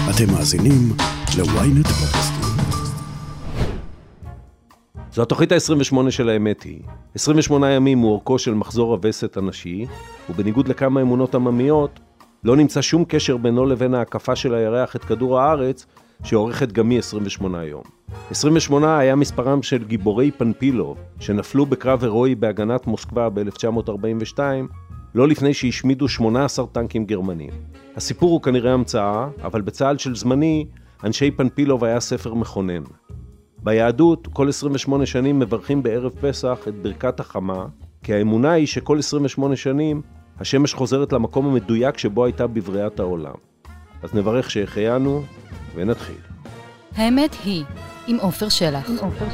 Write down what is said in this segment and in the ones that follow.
אתם מאזינים ל-ynet פודקאסטים. זו התוכנית ה-28 של האמת היא. 28 ימים הוא אורכו של מחזור הווסת הנשי, ובניגוד לכמה אמונות עממיות, לא נמצא שום קשר בינו לבין ההקפה של הירח את כדור הארץ, שעורכת גם היא 28 יום. 28 היה מספרם של גיבורי פנפילוב, שנפלו בקרב הירואי בהגנת מוסקבה ב-1942, לא לפני שהשמידו 18 טנקים גרמנים. הסיפור הוא כנראה המצאה, אבל בצה"ל של זמני, אנשי פנפילוב היה ספר מכונן. ביהדות, כל 28 שנים מברכים בערב פסח את ברכת החמה, כי האמונה היא שכל 28 שנים השמש חוזרת למקום המדויק שבו הייתה בבריאת העולם. אז נברך שהחיינו ונתחיל. האמת היא, עם עופר שלח.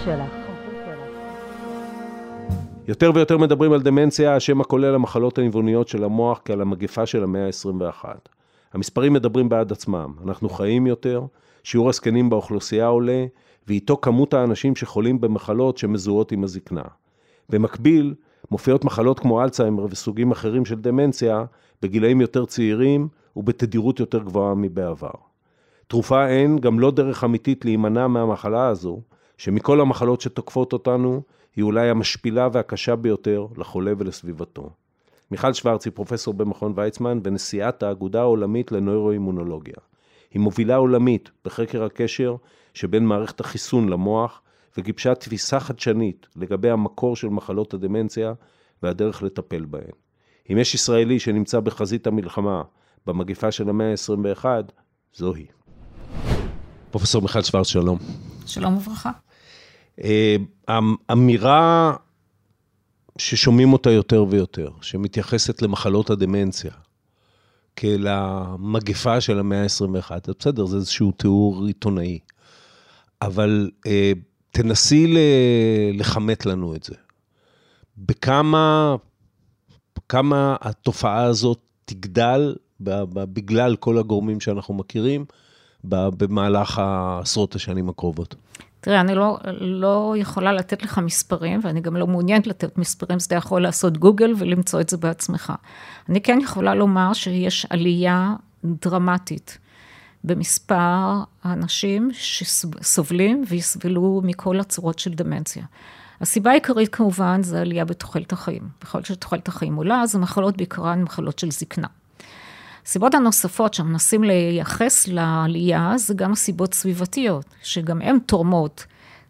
יותר ויותר מדברים על דמנציה, השם הכולל המחלות הניווניות של המוח כעל המגפה של המאה ה-21. המספרים מדברים בעד עצמם. אנחנו חיים יותר, שיעור הזקנים באוכלוסייה עולה, ואיתו כמות האנשים שחולים במחלות שמזוהות עם הזקנה. במקביל, מופיעות מחלות כמו אלצהיימר וסוגים אחרים של דמנציה, בגילאים יותר צעירים ובתדירות יותר גבוהה מבעבר. תרופה אין, גם לא דרך אמיתית להימנע מהמחלה הזו, שמכל המחלות שתוקפות אותנו, היא אולי המשפילה והקשה ביותר לחולה ולסביבתו. מיכל שוורץ היא פרופסור במכון ויצמן ונשיאת האגודה העולמית לנוירואימונולוגיה. היא מובילה עולמית בחקר הקשר שבין מערכת החיסון למוח, וגיבשה תפיסה חדשנית לגבי המקור של מחלות הדמנציה והדרך לטפל בהן. אם יש ישראלי שנמצא בחזית המלחמה במגפה של המאה ה-21, זוהי. פרופסור מיכל שוורץ, שלום. שלום וברכה. אמירה ששומעים אותה יותר ויותר, שמתייחסת למחלות הדמנציה, כאל המגפה של המאה ה-21, זה בסדר, זה איזשהו תיאור עיתונאי, אבל תנסי לחמת לנו את זה. בכמה התופעה הזאת תגדל, בגלל כל הגורמים שאנחנו מכירים, במהלך העשרות השנים הקרובות. תראה, אני לא יכולה לתת לך מספרים, ואני גם לא מעוניינת לתת מספרים, אז אתה יכול לעשות גוגל ולמצוא את זה בעצמך. אני כן יכולה לומר שיש עלייה דרמטית במספר האנשים שסובלים ויסבלו מכל הצורות של דמנציה. הסיבה העיקרית כמובן זה עלייה בתוחלת החיים. בכל שתוחלת החיים עולה, אז המחלות בעיקרן מחלות של זקנה. הסיבות הנוספות שמנסים לייחס לעלייה, זה גם הסיבות סביבתיות, שגם הן תורמות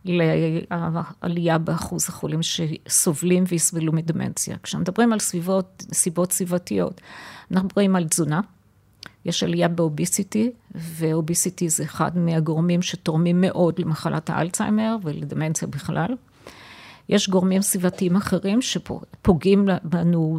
לעלייה באחוז החולים שסובלים ויסבלו מדמנציה. כשמדברים על סיבות סביבתיות, אנחנו מדברים על תזונה, יש עלייה באוביסיטי, ואוביסיטי זה אחד מהגורמים שתורמים מאוד למחלת האלצהיימר ולדמנציה בכלל. יש גורמים סביבתיים אחרים שפוגעים בנו,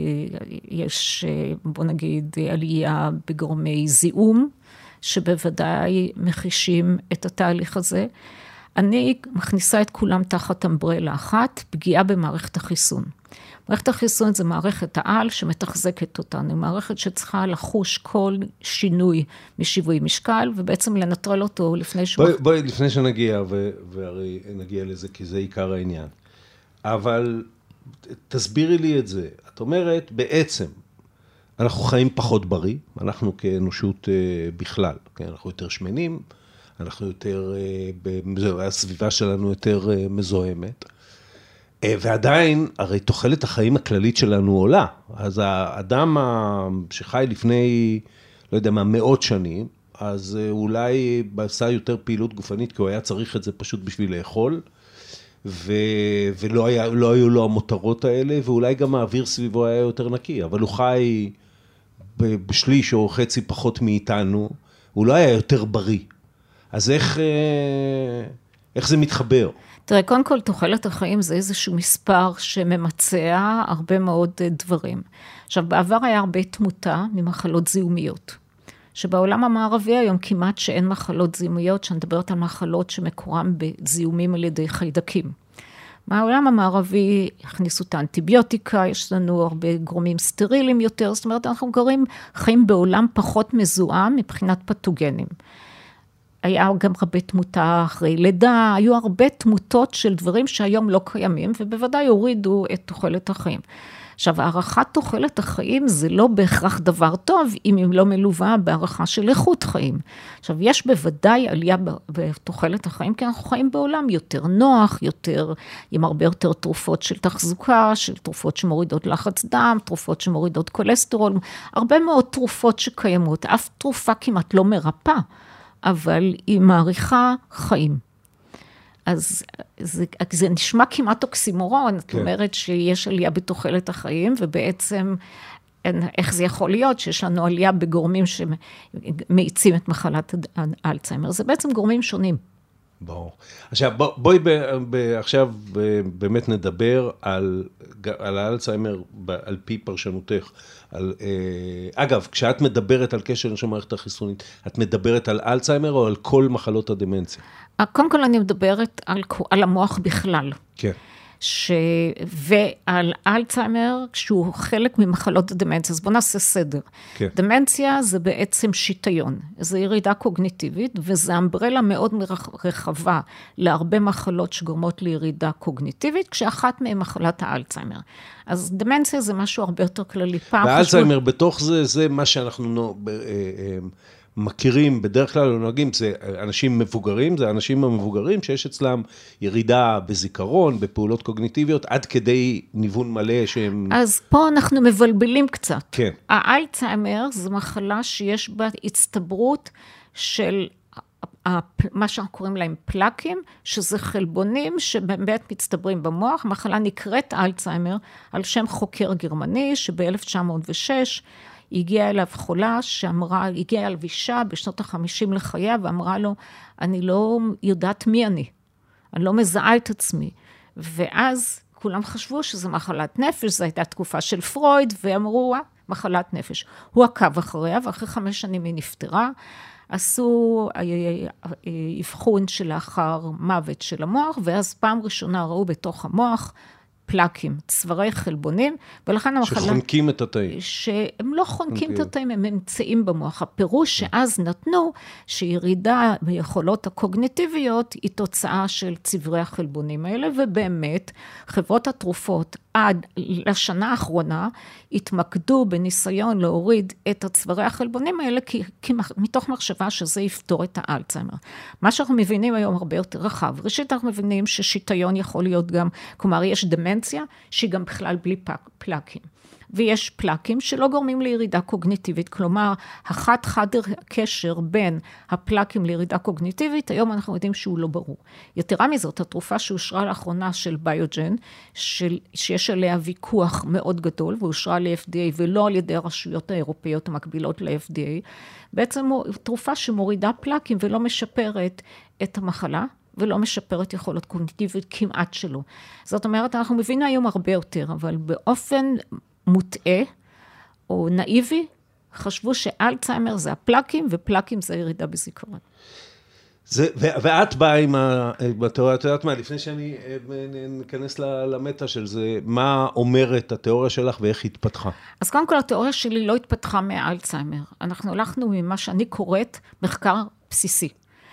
יש בוא נגיד עלייה בגורמי זיהום, שבוודאי מחישים את התהליך הזה. אני מכניסה את כולם תחת אמברלה אחת, פגיעה במערכת החיסון. מערכת החיסון זה מערכת העל שמתחזקת אותנו, מערכת שצריכה לחוש כל שינוי משיווי משקל, ובעצם לנטרל אותו לפני שהוא... בואי, לפני שנגיע, והרי נגיע לזה, כי זה עיקר העניין. אבל תסבירי לי את זה. את אומרת, בעצם, אנחנו חיים פחות בריא, אנחנו כאנושות בכלל, אנחנו יותר שמנים, אנחנו יותר, הסביבה שלנו יותר מזוהמת, ועדיין, הרי תוחלת החיים הכללית שלנו עולה, אז האדם שחי לפני, לא יודע מה, מאות שנים, אז אולי עשה יותר פעילות גופנית, כי הוא היה צריך את זה פשוט בשביל לאכול, ולא היו לו המותרות האלה, ואולי גם האוויר סביבו היה יותר נקי, אבל הוא חי בשליש או חצי פחות מאיתנו, הוא לא היה יותר בריא. אז איך זה מתחבר? תראה, קודם כל, תוחלת החיים זה איזשהו מספר שממצע הרבה מאוד דברים. עכשיו, בעבר היה הרבה תמותה ממחלות זיהומיות, שבעולם המערבי היום כמעט שאין מחלות זיהומיות, שאני מדברת על מחלות שמקורם בזיהומים על ידי חיידקים. מהעולם המערבי הכניסו את האנטיביוטיקה, יש לנו הרבה גורמים סטרילים יותר, זאת אומרת, אנחנו חיים בעולם פחות מזוהם מבחינת פתוגנים. היה גם הרבה תמותה אחרי לידה, היו הרבה תמותות של דברים שהיום לא קיימים, ובוודאי הורידו את תוחלת החיים. עכשיו, הערכת תוחלת החיים זה לא בהכרח דבר טוב, אם היא לא מלווה בהערכה של איכות חיים. עכשיו, יש בוודאי עלייה בתוחלת החיים, כי אנחנו חיים בעולם יותר נוח, עם הרבה יותר תרופות של תחזוקה, של תרופות שמורידות לחץ דם, תרופות שמורידות כולסטרול, הרבה מאוד תרופות שקיימות, אף תרופה כמעט לא מרפא, אבל היא מעריכה חיים. אז זה נשמע כמעט אוקסימורון, זאת אומרת שיש עלייה בתוחלת החיים, ובעצם איך זה יכול להיות שיש לנו עלייה בגורמים שמאיצים את מחלת האלצהיימר, זה בעצם גורמים שונים. ברור. עכשיו, בואי עכשיו באמת נדבר על האלצהיימר, על פי פרשנותך. אגב, כשאת מדברת על קשר של המערכת החיסונית, את מדברת על אלצהיימר או על כל מחלות הדמנציה? קודם כל אני מדברת על המוח בכלל. כן. ועל אלצהיימר, שהוא חלק ממחלות הדמנציה, אז בואו נעשה סדר. כן. דמנציה זה בעצם שיטיון, זה ירידה קוגניטיבית, וזה אמברלה מאוד רחבה להרבה מחלות שגורמות לירידה קוגניטיבית, כשאחת מהן מחלת האלצהיימר. אז דמנציה זה משהו הרבה יותר כללי. והאלצהיימר בתוך זה מה שאנחנו מכירים, בדרך כלל נוהגים, זה אנשים מבוגרים, זה האנשים המבוגרים שיש אצלם ירידה בזיכרון, בפעולות קוגניטיביות, עד כדי ניוון מלא שהם... אז פה אנחנו מבלבלים קצת. כן. האלצהיימר זו מחלה שיש בה הצטברות של מה שאנחנו קוראים להם פלאקים, שזה חלבונים שבאמת מצטברים במוח. המחלה נקראת אלצהיימר על שם חוקר גרמני, שב-1906 הגיעה אליו חולה הגיעה אליו אישה בשנות ה-50 לחייה, ואמרה לו, אני לא יודעת מי אני לא מזהה את עצמי. ואז כולם חשבו שזה מחלת נפש, זו הייתה תקופה של פרויד, ואמרו, מחלת נפש. הוא עקב אחריה, ואחרי 5 שנים היא נפטרה, עשו אבחון שלאחר מוות של המוח, ואז פעם ראשונה ראו בתוך המוח, פלאקים, צווארי חלבונים, ולכן המחלה... שחונקים את התאים. שהם לא חונקים את התאים, הם נמצאים במוח. הפירוש שאז נתנו, שירידה ביכולות הקוגניטיביות, היא תוצאה של צווארי החלבונים האלה, ובאמת, חברות התרופות, עד לשנה האחרונה, התמקדו בניסיון להוריד את הצווארי החלבונים האלה, כי מתוך מחשבה שזה יפתור את האלצהיימר. מה שאנחנו מבינים היום הרבה יותר רחב. ראשית, אנחנו מבינים ששיטיון יכול להיות גם, כלומר, יש דמנציה, שהיא גם בכלל בלי פלאקים. ויש פלאקים שלא גורמים לירידה קוגניטיבית, כלומר, חד הקשר בין הפלאקים לירידה קוגניטיבית, היום אנחנו יודעים שהוא לא ברור. יתרה מזאת, התרופה שאושרה לאחרונה של ביוג'ן, שיש עליה ויכוח מאוד גדול, ואושרה ל-FDA ולא על ידי הרשויות האירופאיות המקבילות ל-FDA, בעצם תרופה שמורידה פלאקים ולא משפרת את המחלה, ולא משפרת יכולות קוגניטיבית כמעט שלא. זאת אומרת, אנחנו מבינים היום הרבה יותר, אבל באופן מוטעה או נאיבי, חשבו שאלצהיימר זה הפלאקים, ופלאקים זה ירידה בזיכרון. ואת באה עם התיאוריה, את יודעת מה, לפני שאני ניכנס למטה של זה, מה אומרת התיאוריה שלך ואיך היא התפתחה? אז קודם כל, התיאוריה שלי לא התפתחה מאלצהיימר. אנחנו הלכנו ממה שאני קוראת מחקר בסיסי.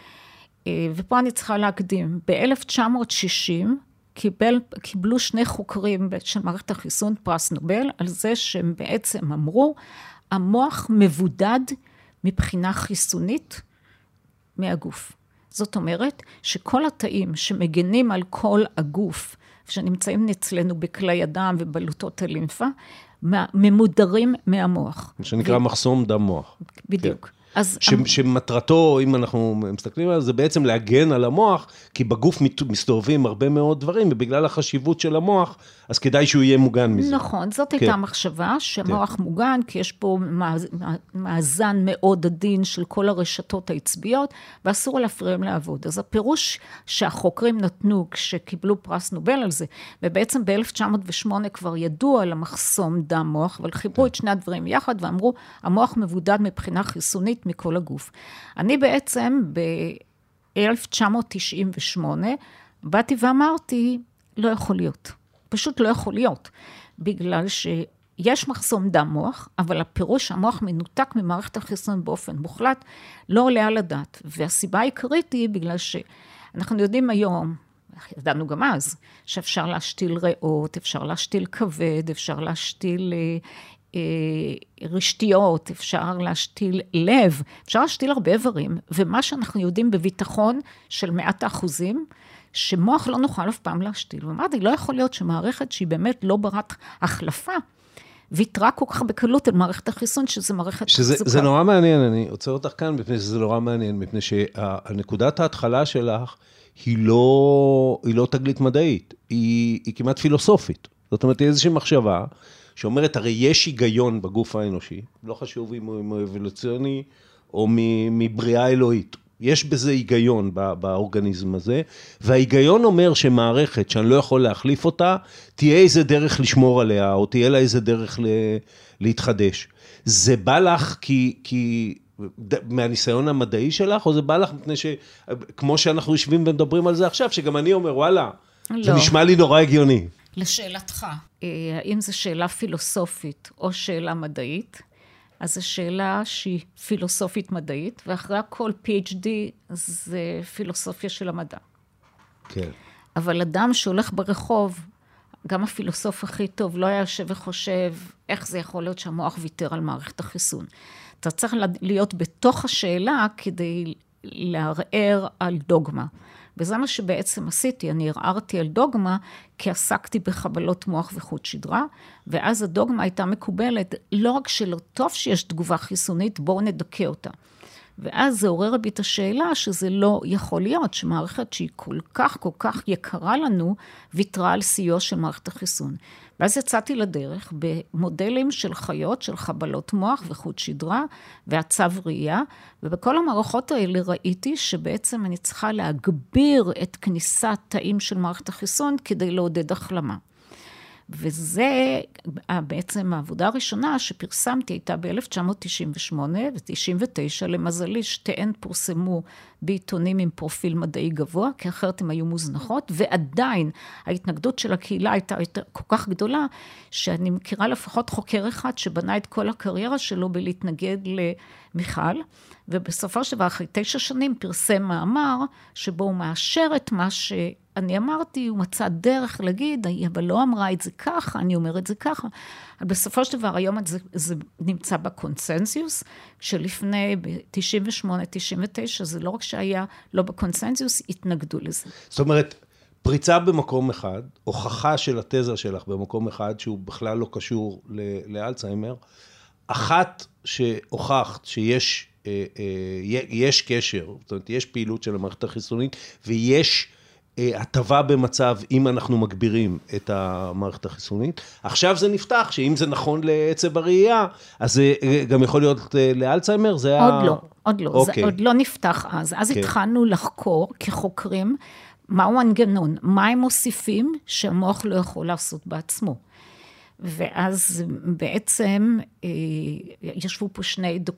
ופה אני צריכה להקדים. ב-1960 קיבלו 2 חוקרים של מערכת החיסון פרס נובל, על זה שהם בעצם אמרו, המוח מבודד מבחינה חיסונית מהגוף. זאת אומרת שכל התאים שמגנים על כל הגוף, שנמצאים אצלנו בכלי הדם ובלוטות הלימפה, ממודרים מהמוח. שנקרא מחסום דם מוח. בדיוק. כן. שמטרתו, אם אנחנו מסתכלים על זה, בעצם להגן על המוח, כי בגוף מסתובבים הרבה מאוד דברים, ובגלל החשיבות של המוח, אז כדאי שהוא יהיה מוגן מזה. נכון, זאת הייתה המחשבה, שהמוח מוגן, כי יש פה מאזן מאוד עדין של כל הרשתות העצביות, ואסור להפריע לעבוד. אז הפירוש שהחוקרים נתנו כשקיבלו פרס נובל על זה, ובעצם ב-1908 כבר ידעו על המחסום דם מוח, אבל חיברו את שני הדברים יחד, ואמרו, המוח מבודד מבחינה חיסונית מכל הגוף. אני בעצם ב-1998 באתי ואמרתי, לא יכול להיות. פשוט לא יכול להיות. בגלל שיש מחסום דם מוח, אבל הפירוש המוח מנותק ממערכת החיסון באופן מוחלט, לא עולה על הדעת. והסיבה העיקרית היא בגלל שאנחנו יודעים היום, ידענו גם אז, שאפשר להשתיל ריאות, אפשר להשתיל כבד, אפשר להשתיל רשתיות, אפשר להשתיל לב, אפשר להשתיל הרבה איברים, ומה שאנחנו יודעים בביטחון של 100%, שמוח לא נוכל אף פעם להשתיל. ואמרתי, לא יכול להיות שמערכת שהיא באמת לא ברת החלפה, ויתרה כל כך בקלות על מערכת החיסון, שזה מערכת חזוקה. זה נורא מעניין, אני עוצר אותך כאן, מפני שזה נורא מעניין, מפני שהנקודת ההתחלה שלך, היא לא תגלית מדעית, היא כמעט פילוסופית. זאת אומרת, היא איזושהי מחשבה, שאומרת, הרי יש היגיון בגוף האנושי, לא חשוב אם הוא אבולוציוני, או מבריאה אלוהית. יש בזה היגיון באורגניזם הזה, וההיגיון אומר שמערכת שאני לא יכול להחליף אותה, תהיה איזה דרך לשמור עליה, או תהיה לה איזה דרך להתחדש. זה בא לך כי מהניסיון המדעי שלך, או זה בא לך מפני כמו שאנחנו יושבים ומדברים על זה עכשיו, שגם אני אומר, וואלה, זה נשמע לי נורא הגיוני. לשאלתך, האם זו שאלה פילוסופית או שאלה מדעית? אז זו שאלה שהיא פילוסופית מדעית, ואחרי הכל PhD זה פילוסופיה של המדע. כן. אבל אדם שהולך ברחוב, גם הפילוסוף הכי טוב, לא היה יושב וחושב איך זה יכול להיות שהמוח ויתר על מערכת החיסון. אתה צריך להיות בתוך השאלה כדי לערער על דוגמה. וזה מה שבעצם עשיתי, אני ערערתי על דוגמה, כי עסקתי בחבלות מוח וחוט שדרה, ואז הדוגמה הייתה מקובלת, לא רק שלא טוב שיש תגובה חיסונית, בואו נדכא אותה. ואז זה עורר בי את השאלה שזה לא יכול להיות, שמערכת שהיא כל כך יקרה לנו, ויתרה על סיוע של מערכת החיסון. ואז יצאתי לדרך במודלים של חיות, של חבלות מוח וחוט שדרה, ועצב ראייה, ובכל המערכות האלה ראיתי שבעצם אני צריכה להגביר את כניסת תאים של מערכת החיסון, כדי לעודד החלמה. וזה בעצם העבודה הראשונה שפרסמתי הייתה ב-1998 ו-99, למזלי שתיהן פורסמו בעיתונים עם פרופיל מדעי גבוה, כי אחרת הן היו מוזנחות, ועדיין ההתנגדות של הקהילה הייתה כל כך גדולה, שאני מכירה לפחות חוקר אחד שבנה את כל הקריירה שלו בלהתנגד למיכל, ובסופו של דבר אחרי 9 שנים פרסם מאמר, שבו הוא מאשר את מה אני אמרתי, הוא מצא דרך להגיד, אבל לא אמרה את זה ככה, אני אומר את זה ככה. אבל בסופו של דבר, היום זה נמצא בקונסנזיוס, שלפני ב-98-99, זה לא רק שהיה לא בקונסנזיוס, התנגדו לזה. זאת אומרת, פריצה במקום אחד, הוכחה של התזה שלך במקום אחד, שהוא בכלל לא קשור לאלצהיימר, אחת שהוכחת שיש יש קשר, זאת אומרת, יש פעילות של המערכת החיסונית, ויש הטבה במצב אם אנחנו מגבירים את המערכת החיסונית. עכשיו זה נפתח, שאם זה נכון לעצב הראייה, אז זה גם יכול להיות לאלצהיימר, עוד לא, זה עוד לא נפתח אז. אז התחלנו לחקור כחוקרים, מהו המנגנון, מה הם מוסיפים שהמוח לא יכול לעשות בעצמו. ואז בעצם ישבו פה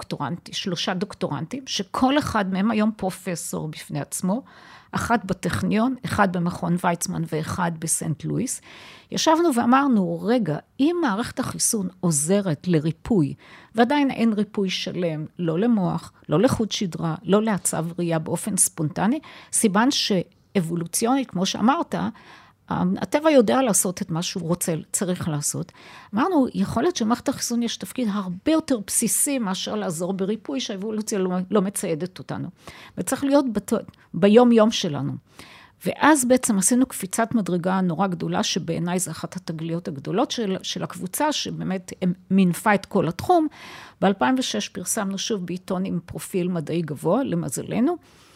3 דוקטורנטים, שכל אחד מהם היום פרופסור בפני עצמו, אחד בטכניון, אחד במכון ויצמן ואחד בסנט לואיס. ישבנו ואמרנו, רגע, אם מערכת החיסון עוזרת לריפוי, ועדיין אין ריפוי שלם, לא למוח, לא לחוט שדרה, לא לעצב ראייה באופן ספונטני, סימן שאבולוציונית, כמו שאמרת, הטבע יודע לעשות את מה שהוא רוצה, צריך לעשות. אמרנו, יכול להיות שמערכת החיסון יש תפקיד הרבה יותר בסיסי מאשר לעזור בריפוי, שהאבולוציה לא מציידת אותנו. וצריך להיות ביום יום שלנו. ואז בעצם עשינו קפיצת מדרגה נורא גדולה, שבעיניי זה אחת התגליות הגדולות של הקבוצה, שבאמת מינפה את כל התחום. ב-2006 פרסמנו שוב בעיתון עם פרופיל מדעי גבוה, למזלנו,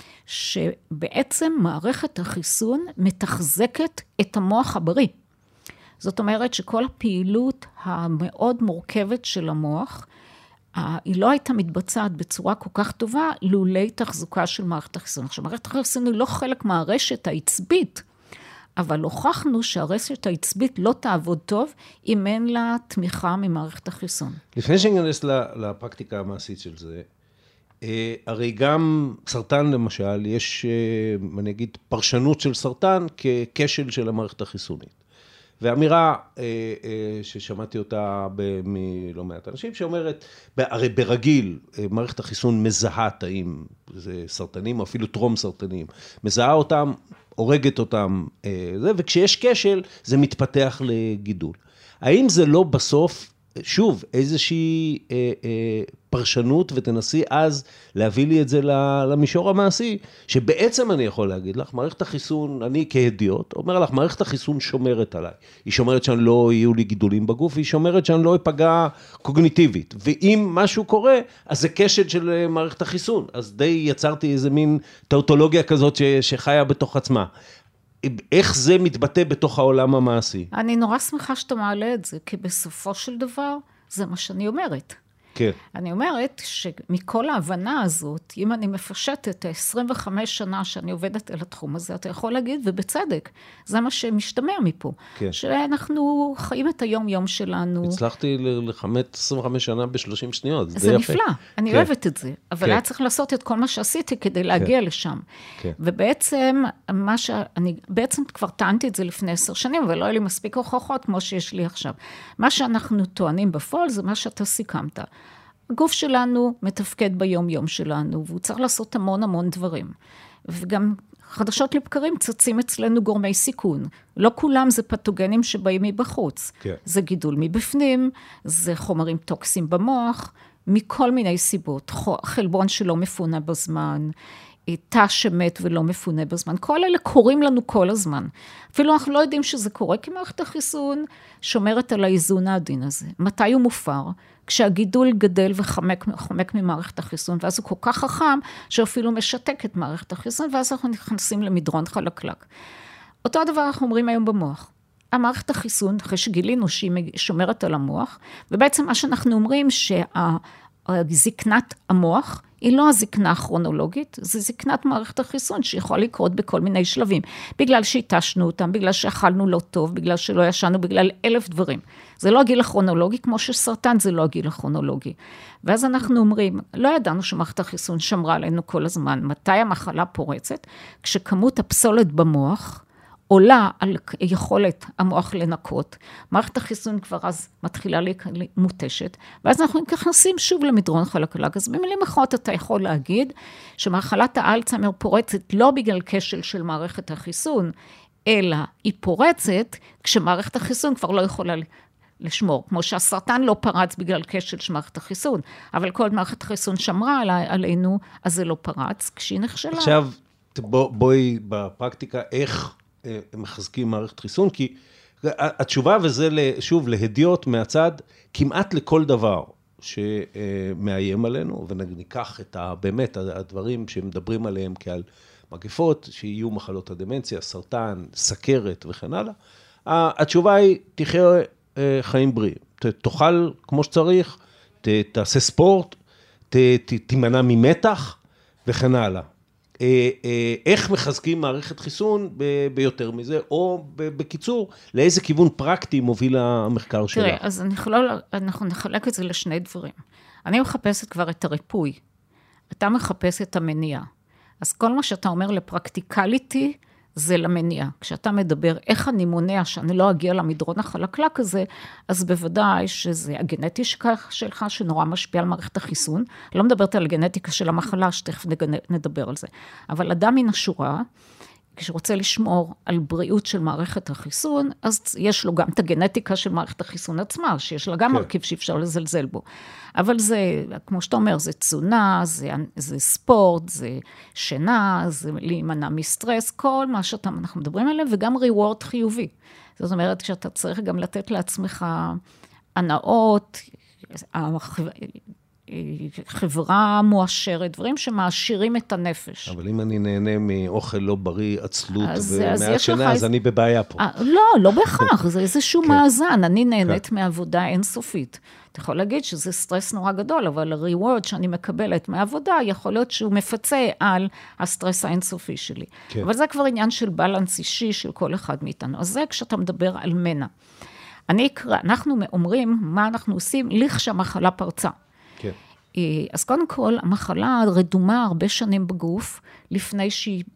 שבעצם מערכת החיסון מתחזקת את המוח הבריא. זאת אומרת שכל הפעילות המאוד מורכבת של המוח, היא לא הייתה מתבצעת בצורה כל כך טובה, לולי תחזוקה של מערכת החיסון. עכשיו, מערכת החיסון היא לא חלק מהרשת העצבית, אבל הוכחנו שהרשת העצבית לא תעבוד טוב, אם אין לה תמיכה ממערכת החיסון. לפני שניכנס לפרקטיקה המעשית של זה, הרי גם סרטן למשל, יש, אני אגיד, פרשנות של סרטן ככשל של המערכת החיסונית. ואמירה ששמעתי אותה מלא מעט אנשים, שאומרת, הרי ברגיל, מערכת החיסון מזהה תאים, זה סרטנים או אפילו טרום סרטנים, מזהה אותם הורגת אותם, וכשיש כשל, זה מתפתח לגידול. האם זה לא בסוף, שוב, איזושהי פרשנות, ותנסי אז להביא לי את זה למישור המעשי, שבעצם אני יכול להגיד לך, מערכת החיסון, אני כהדיוט, אומר לך, מערכת החיסון שומרת עליי. היא שומרת שאני לא יהיו לי גידולים בגוף, והיא שומרת שאני לא אפגע קוגניטיבית. ואם משהו קורה, אז זה קשת של מערכת החיסון. אז די יצרתי איזה מין טאוטולוגיה כזאת שחיה בתוך עצמה. איך זה מתבטא בתוך העולם המעשי? אני נורא שמחה שאתה מעלה את זה, כי בסופו של דבר, זה מה שאני אומרת. כן. אני אומרת שמכל ההבנה הזאת, אם אני מפשטת 25 שנה שאני עובדת על התחום הזה, אתה יכול להגיד, ובצדק, זה מה שמשתמע מפה. כן. שאנחנו חיים את היום-יום שלנו. הצלחתי לחמת 25 שנה ב-30 שניות, זה די זה יפה. נפלא, אני כן. אוהבת את זה, אבל כן. היה צריך לעשות את כל מה שעשיתי כדי להגיע לשם. כן. ובעצם, אני בעצם כבר טענתי את זה לפני 10 שנים, ולא היה לי מספיק הוכחות כמו שיש לי עכשיו. מה שאנחנו טוענים בפועל זה מה שאתה סיכמת. הגוף שלנו מתפקד ביום-יום שלנו, והוא צריך לעשות המון המון דברים. וגם חדשות לבקרים צצים אצלנו גורמי סיכון. לא כולם זה פתוגנים שבאים מבחוץ. כן. זה גידול מבפנים, זה חומרים טוקסיים במוח, מכל מיני סיבות. חלבון שלא מפונה בזמן, תא שמת ולא מפונה בזמן. כל אלה קורים לנו כל הזמן. אפילו אנחנו לא יודעים שזה קורה, כי מערכת החיסון שומרת על האיזון העדין הזה. מתי הוא מופר? כשהגידול גדל וחומק ממערכת החיסון, ואז הוא כל כך חכם, שאפילו משתק את מערכת החיסון, ואז אנחנו נכנסים למדרון חלקלק. אותו הדבר אנחנו אומרים היום במוח. המערכת החיסון, אחרי שגילינו שהיא שומרת על המוח, ובעצם מה שאנחנו אומרים שהזקנת המוח, היא לא הזקנה הכרונולוגית, זה זקנת מערכת החיסון שיכולה לקרות בכל מיני שלבים, בגלל שהתשנו אותם, בגלל שאכלנו לא טוב, בגלל שלא ישנו, בגלל 1000 דברים. זה לא הגיל הכרונולוגי, כמו שסרטן זה לא הגיל הכרונולוגי. ואז אנחנו אומרים, לא ידענו שמערכת החיסון שמרה עלינו כל הזמן, מתי המחלה פורצת? כשכמות הפסולת במוח עולה על יכולת המוח לנקות, מערכת החיסון כבר אז מתחילה מוטשת, ואז אנחנו נכנסים שוב למדרון חלקלק. אז במילים אחרות אתה יכול להגיד שמחלת האלצהיימר פורצת לא בגלל כשל של מערכת החיסון, אלא היא פורצת כשמערכת החיסון כבר לא יכולה לשמור, כמו שהסרטן לא פרץ בגלל כשל של מערכת החיסון, אבל כל מערכת החיסון שמרה עלינו, אז זה לא פרץ, כשהיא נכשלה. עכשיו, בואי בפרקטיקה, איך מחזקים מערכת חיסון, כי התשובה וזה שוב להדיוט מהצד, כמעט לכל דבר שמאיים עלינו, וניקח את באמת הדברים שמדברים עליהם כעל מגפות, שיהיו מחלות הדמנציה, סרטן, סכרת וכן הלאה, התשובה היא תחיה חיים בריאים, תאכל כמו שצריך, תעשה ספורט, תימנע ממתח וכן הלאה. איך מחזקים מערכת חיסון ביותר מזה, או בקיצור, לאיזה כיוון פרקטי מוביל המחקר שלך? תראה, אז אנחנו נחלק את זה לשני דברים. אני מחפשת כבר את הריפוי, אתה מחפש את המניעה. אז כל מה שאתה אומר לפרקטיקליטי, זה למניעה. כשאתה מדבר איך אני מונע שאני לא אגיע למדרון החלקלק הזה, אז בוודאי שזה הגנטיקה שלך שנורא משפיע על מערכת החיסון. לא מדברת על הגנטיקה של המחלה, שתכף נדבר על זה. אבל אדם מן השורה, כשרוצה לשמור על בריאות של מערכת החיסון, אז יש לו גם את הגנטיקה של מערכת החיסון עצמה, שיש לה גם מרכיב שאפשר לזלזל בו. אבל זה, כמו שאתה אומר, זה תזונה, זה ספורט, זה שינה, זה להימנע מסטרס, כל מה שאנחנו מדברים עליהם, וגם ריוורד חיובי. זאת אומרת, שאתה צריך גם לתת לעצמך הנאות, חברה מואשרת, דברים שמעשירים את הנפש. אבל אם אני נהנה מאוכל לא בריא, עצלות ומעט שינה, אז אני בבעיה פה. לא בהכרח, זה איזשהו מאזן, אני נהנית מעבודה אינסופית. אתה יכול להגיד שזה סטרס נורא גדול, אבל הריוורד שאני מקבלת מהעבודה, יכול להיות שהוא מפצה על הסטרס האינסופי שלי. אבל זה כבר עניין של בלנס אישי של כל אחד מאיתנו. אז זה כשאתה מדבר על מנע. אנחנו אומרים מה אנחנו עושים לכשהמחלה פרצה. כן. אז קודם כל, המחלה רדומה הרבה שנים בגוף, לפני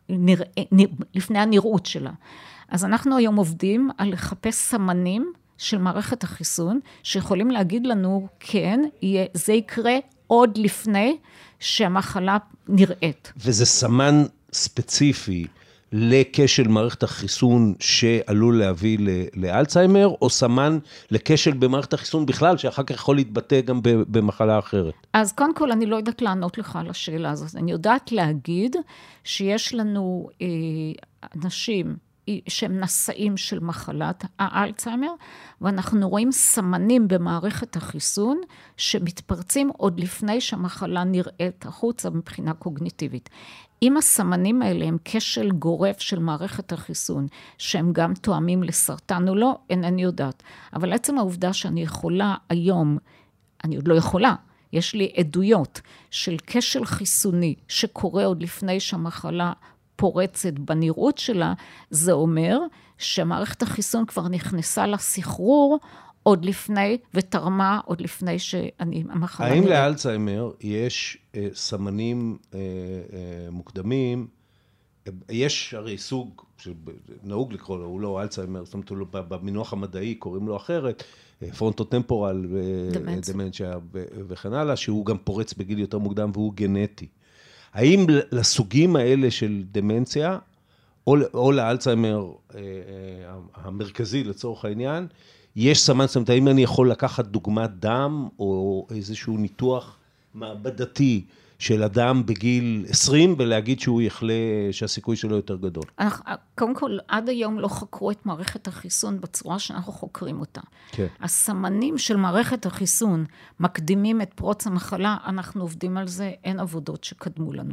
הנראות שלה. אז אנחנו היום עובדים על לחפש סמנים של מערכת החיסון, שיכולים להגיד לנו, כן, זה יקרה עוד לפני שהמחלה נראית. וזה סמן ספציפי, לכשל מערכת החיסון שעלול להביא לאלצהיימר, או סמן לכשל במערכת החיסון בכלל, שאחר כך יכול להתבטא גם במחלה אחרת? אז קודם כל, אני לא יודעת לענות לך על השאלה הזאת. אני יודעת להגיד שיש לנו אנשים שהם נשאים של מחלת האלצהיימר, ואנחנו רואים סמנים במערכת החיסון שמתפרצים עוד לפני שהמחלה נראית החוצה מבחינה קוגניטיבית. אם הסמנים האלה הם כשל גורף של מערכת החיסון, שהם גם תואמים לסרטן או לא, אינני יודעת. אבל עצם העובדה שאני יכולה היום, אני עוד לא יכולה, יש לי עדויות של כשל חיסוני שקורה עוד לפני שהמחלה פורצת בנראות שלה, זה אומר שמערכת החיסון כבר נכנסה לסחרור עוד לפני, ותרמה עוד לפני המחלה נראית. האם לאלצהיימר יש סמנים מוקדמים, יש הרי סוג, שנהוג לקרוא לו, הוא לא אלצהיימר, זאת אומרת, במינוח המדעי קוראים לו אחרת, פרונטוטמפורל דמנציה וכן הלאה, שהוא גם פורץ בגיל יותר מוקדם והוא גנטי. האם לסוגים האלה של דמנציה, או לאלצהיימר המרכזי לצורך העניין, יש סמן, זאת אומרת, האם אני יכול לקחת דוגמת דם, או איזשהו ניתוח מעבדתי של אדם בגיל 20, ולהגיד שהוא יחלה, שהסיכוי שלו יותר גדול? קודם כל, עד היום לא חקרו את מערכת החיסון בצורה שאנחנו חוקרים אותה. כן. הסמנים של מערכת החיסון מקדימים את פרוץ המחלה, אנחנו עובדים על זה, אין עבודות שקדמו לנו.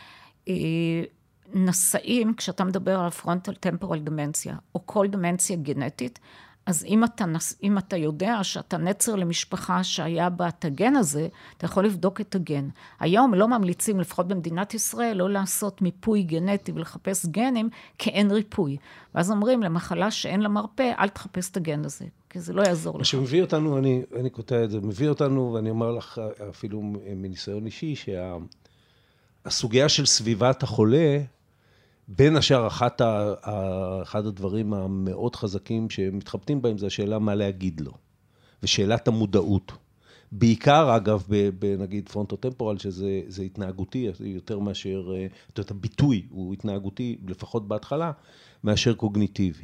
נשאים, כשאתה מדבר על פרונטל טמפורל דמנציה, או כל דמנציה גנטית, אז אם אתה יודע שאתה נצר למשפחה שהיה בה את הגן הזה, אתה יכול לבדוק את הגן. היום לא ממליצים, לפחות במדינת ישראל, לא לעשות מיפוי גנטי ולחפש גנים, כי אין ריפוי. ואז אומרים, למחלה שאין לה מרפא, אל תחפש את הגן הזה, כי זה לא יעזור לך. מה שמביא אותנו, אני קוטע את זה, מביא אותנו, ואני אומר לך אפילו מניסיון אישי, שהסוגיה של סביבת החולה, בין השאר, אחד הדברים המאוד חזקים שמתחבטים בהם, זה השאלה מה להגיד לו, ושאלת המודעות. בעיקר, אגב, בנגיד פרונטוטמפורל, שזה התנהגותי, יותר מאשר, זאת אומרת, הביטוי הוא התנהגותי, לפחות בהתחלה, מאשר קוגניטיבי.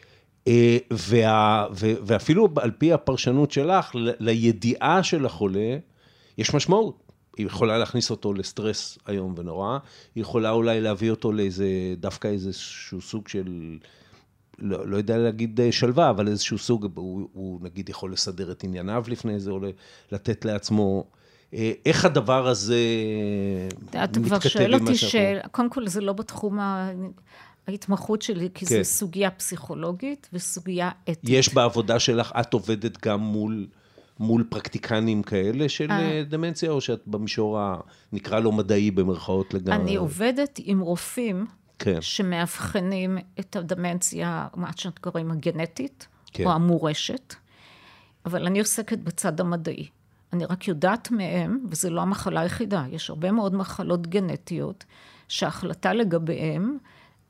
ואפילו על פי הפרשנות שלך, לידיעה של החולה, יש משמעות. היא יכולה להכניס אותו לסטרס היום ונורא, היא יכולה אולי להביא אותו דווקא איזשהו סוג של, לא יודע להגיד שלווה, אבל איזשהו סוג, הוא נגיד יכול לסדר את ענייניו לפני זה, או לתת לעצמו, איך הדבר הזה מתכתב? אתה כבר שואל אותי קודם כל זה לא בתחום ההתמחות שלי, כי זו סוגיה פסיכולוגית וסוגיה אתית. יש בעבודה שלך, את עובדת גם מול פרקטיקנים כאלה של דמנציה, או שאת במישור נקרא לו מדעי במרכאות לגמרי? אני עובדת עם רופאים שמאבחנים את הדמנציה, מה שקוראים הגנטית, או המורשת, אבל אני עוסקת בצד המדעי. אני רק יודעת מהם, וזו לא המחלה היחידה, יש הרבה מאוד מחלות גנטיות, שההחלטה לגביהם,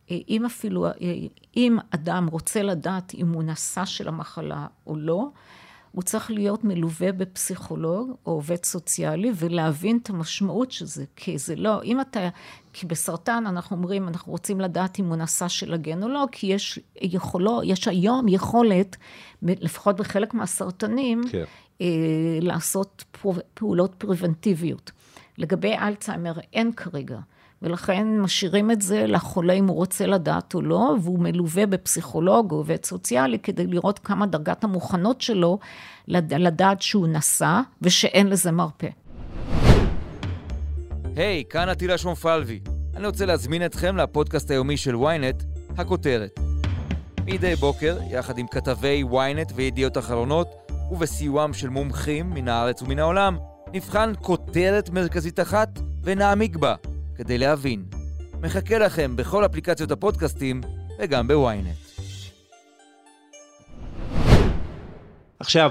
אם אדם רוצה לדעת אם הוא נשא של המחלה או לא, הוא צריך להיות מלווה בפסיכולוג או עובד סוציאלי, ולהבין את המשמעות של זה, כי זה לא, כי בסרטן אנחנו אומרים, אנחנו רוצים לדעת אם הוא נשא של הגן או לא, כי יש היום יכולת, לפחות בחלק מהסרטנים, לעשות פעולות פרוונטיביות. לגבי אלצהיימר אין כרגע, ולכן משאירים את זה לחולה אם הוא רוצה לדעת או לא, והוא מלווה בפסיכולוג או עובד סוציאלי, כדי לראות כמה דרגת המוכנות שלו, לדעת שהוא נשא, ושאין לזה מרפא. היי, כאן עטילה שומפלבי. אני רוצה להזמין אתכם לפודקאסט היומי של ynet, הכותרת. מדי בוקר, יחד עם כתבי ynet וידיעות אחרונות, ובסיועם של מומחים מן הארץ ומן העולם, נבחן כותרת מרכזית אחת ונעמיק בה. כדי להבין. מחכה לכם בכל אפליקציות הפודקאסטים וגם בוויינט. עכשיו,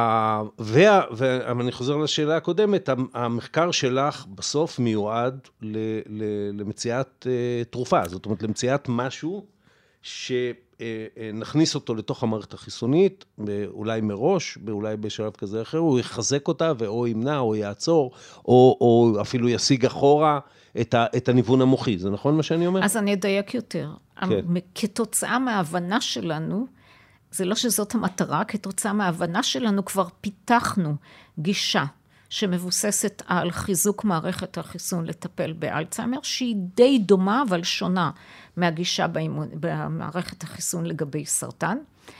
ואני חוזר לשאלה הקודמת, המחקר שלך בסוף מיועד למציאת תרופה, זאת אומרת למציאת משהו נכניס אותו לתוך המערכת החיסונית, אולי מראש, אולי בשלב כזה או אחר, הוא יחזק אותה, או ימנע, או יעצור, או אפילו ישיג אחורה את הניוון המוחי. זה נכון מה שאני אומר? אז אני אדייק יותר. כן. כתוצאה מההבנה שלנו, זה לא שזאת המטרה, כתוצאה מההבנה שלנו כבר פיתחנו גישה שמבוססת על חיזוק מערכת החיסון לטפל באלצהיימר, שהיא די דומה אבל שונה מהגישה במערכת החיסון לגבי סרטן.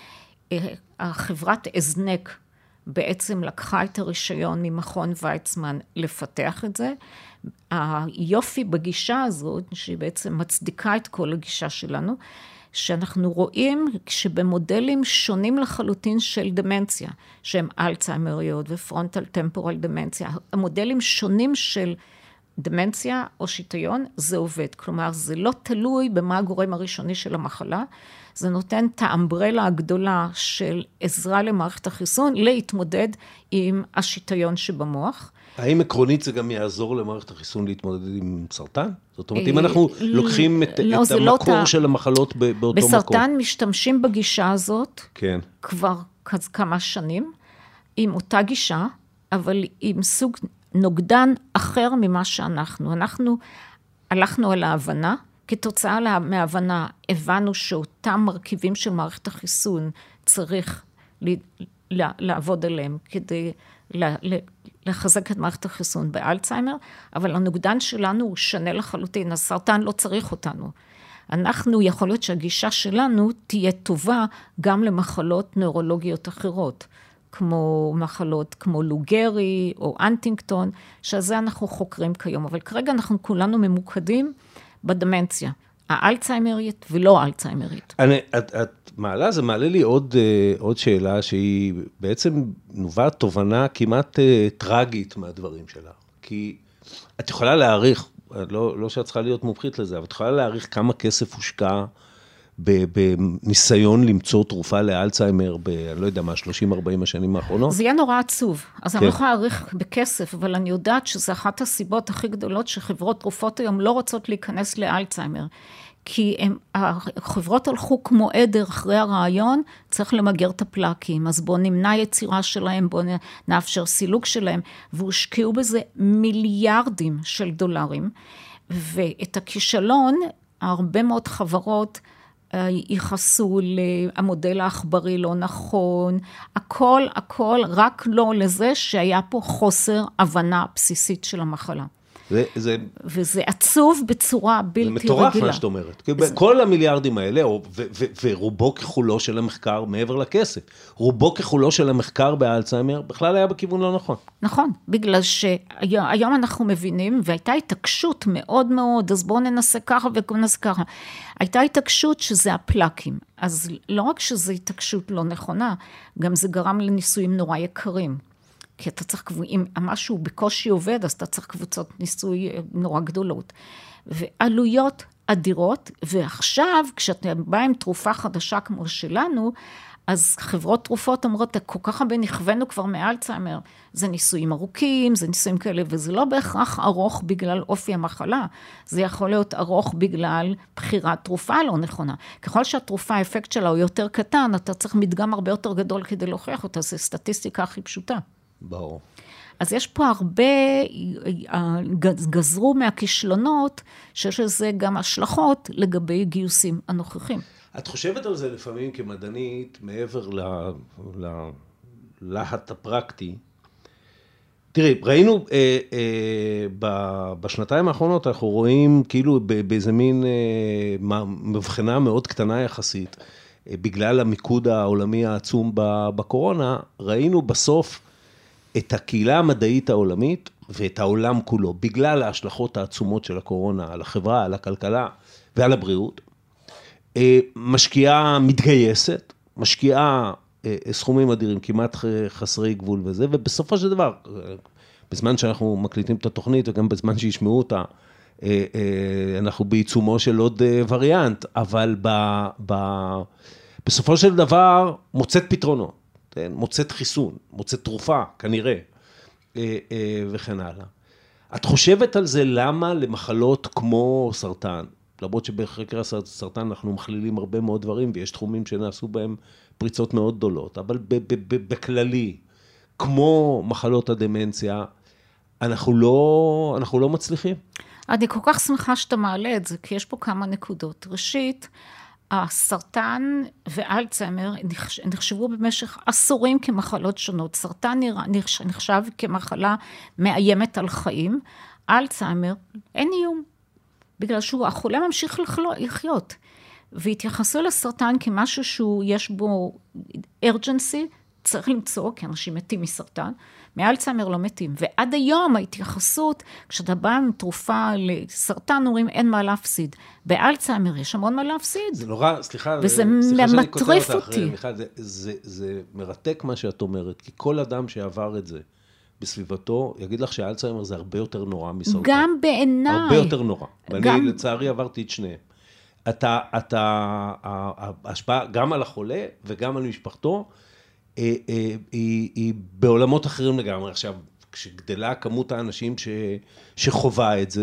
החברת הזנק בעצם לקחה את הרישיון ממכון ויצמן לפתח את זה. היופי בגישה הזאת, שהיא בעצם מצדיקה את כל הגישה שלנו, שאנחנו רואים שבמודלים שונים לחלוטין של דמנציה, שהם אלצהיימריות ופרונטל טמפורל דמנציה, המודלים שונים של דמנציה או שיטיון, זה עובד. כלומר, זה לא תלוי במה הגורם הראשוני של המחלה, זה נותן את האמברלה הגדולה של עזרה למערכת החיסון להתמודד עם השיטיון שבמוח. האם עקרונית זה גם יעזור למערכת החיסון להתמודד עם סרטן? זאת אומרת, אם אנחנו לוקחים את המקור של המחלות באותו מקום. בסרטן משתמשים בגישה הזאת, כן. כבר כמה שנים, עם אותה גישה, אבל עם סוג נוגדן אחר ממה שאנחנו. אנחנו הלכנו על ההבנה, כתוצאה מההבנה הבנו שאותם מרכיבים של מערכת החיסון צריך לעבוד עליהם כדי לחזק את מערכת החיסון באלצהיימר, אבל הנוגדן שלנו הוא שונה לחלוטין, הסרטן לא צריך אותנו. אנחנו, יכול להיות שהגישה שלנו תהיה טובה גם למחלות נוירולוגיות אחרות, כמו מחלות כמו לוגרי או אנטינגטון, שזה אנחנו חוקרים כיום, אבל כרגע אנחנו כולנו ממוקדים בדמנציה, האלצהיימרית ולא אלצהיימרית. את מעלה, זה מעלה לי עוד שאלה שהיא בעצם נובעת תובנה כמעט טרגית מהדברים שלה. כי את יכולה להעריך, לא שאת צריכה להיות מומחית לזה, אבל את יכולה להעריך כמה כסף הושקע בניסיון למצוא תרופה לאלצהיימר, אני לא יודע מה, 30-40 השנים האחרונות? זה יהיה נורא עצוב. אז אני לא יכולה להעריך בכסף, אבל אני יודעת שזה אחת הסיבות הכי גדולות שחברות תרופות היום לא רוצות להיכנס לאלצהיימר. כי החברות הלכו כמו עדר אחרי הרעיון, צריך למגר את הפלקים, אז בואו נמנע יצירה שלהם, בואו נאפשר סילוק שלהם, והושקיעו בזה מיליארדים של דולרים, ואת הכישלון, הרבה מאוד חברות ייחסו למודל העכברי לא נכון, הכל רק לא לזה שהיה פה חוסר הבנה בסיסית של המחלה. וזה עצוב בצורה בלתי רגילה. זה מטורף מה שאת אומרת. כל המיליארדים האלה, ורובו כחולו של המחקר מעבר לכסף, רובו כחולו של המחקר באלצהיימר, בכלל היה בכיוון לא נכון. נכון, בגלל שהיום אנחנו מבינים, והייתה התעקשות מאוד מאוד, אז בואו ננסה ככה וננסה ככה. הייתה התעקשות שזה הפלקים. אז לא רק שזה התעקשות לא נכונה, גם זה גרם לניסויים נורא יקרים. כי אתה צריך, אם משהו בקושי עובד, אז אתה צריך קבוצות ניסוי נורא גדולות. ועלויות אדירות, ועכשיו, כשאתה בא עם תרופה חדשה כמו שלנו, אז חברות תרופות אומרות, כל כך הרבה נכוונו כבר מאלצהיימר, זה ניסויים ארוכים, זה ניסויים כאלה, וזה לא בהכרח ארוך בגלל אופי המחלה, זה יכול להיות ארוך בגלל בחירת תרופה לא נכונה. ככל שהתרופה, האפקט שלה הוא יותר קטן, אתה צריך מדגם הרבה יותר גדול כדי להוכיח אותה, זה סטטיסטיקה הכי פשוטה. ברור. אז יש פה הרבה, גזרו מהכישלונות, שיש לזה גם השלכות לגבי גיוסים הנוכחים. את חושבת על זה לפעמים כמדענית, מעבר להט הפרקטי. תראי, ראינו בשנתיים האחרונות, אנחנו רואים כאילו באיזה מין מבחנה מאוד קטנה יחסית, בגלל המיקוד העולמי העצום בקורונה, ראינו בסוף את הקהילה המדעית העולמית ואת העולם כולו, בגלל ההשלכות העצומות של הקורונה על החברה, על הכלכלה ועל הבריאות, משקיעה מתגייסת, משקיעה סכומים אדירים, כמעט חסרי גבול וזה, ובסופו של דבר, בזמן שאנחנו מקליטים את התוכנית, וגם בזמן שישמעו אותה, אנחנו בעיצומו של עוד וריאנט, אבל בסופו של דבר מוצאת פתרונות, מוצאת חיסון, מוצאת תרופה, כנראה, וכן הלאה. את חושבת על זה למה למחלות כמו סרטן, למרות שבחקר הסרטן אנחנו מכלילים הרבה מאוד דברים, ויש תחומים שנעשו בהם פריצות מאוד גדולות, אבל בכללי, כמו מחלות הדמנציה, אנחנו לא מצליחים. אני כל כך שמחה שאתה מעלה את זה, כי יש פה כמה נקודות. ראשית, הסרטן ואלצהיימר נחשבו במשך עשורים כמחלות שונות. סרטן נחשב כמחלה מאיימת על חיים. אלצהיימר אין איום, בגלל החולה ממשיך לחיות. והתייחסו לסרטן כמשהו שיש בו urgency, צריך למצוא, כי אנשים מתים מסרטן, מאלצהיימר לא מתים. ועד היום ההתייחסות, כשאתה בא עם תרופה לסרטן, אומרים אין מה להפסיד. באלצהיימר יש המון מה להפסיד. זה נורא, סליחה, וזה מטריף אותי. זה מרתק מה שאת אומרת, כי כל אדם שעבר את זה בסביבתו, יגיד לך שאלצהיימר זה הרבה יותר נורא מסרטן. גם בעיניי. הרבה יותר נורא. ואני לצערי עברתי את שניהם. ההשפעה גם על החולה וגם על משפחתו, היא בעולמות אחרים לגמרי. עכשיו, כשגדלה כמות האנשים שחובה את זה,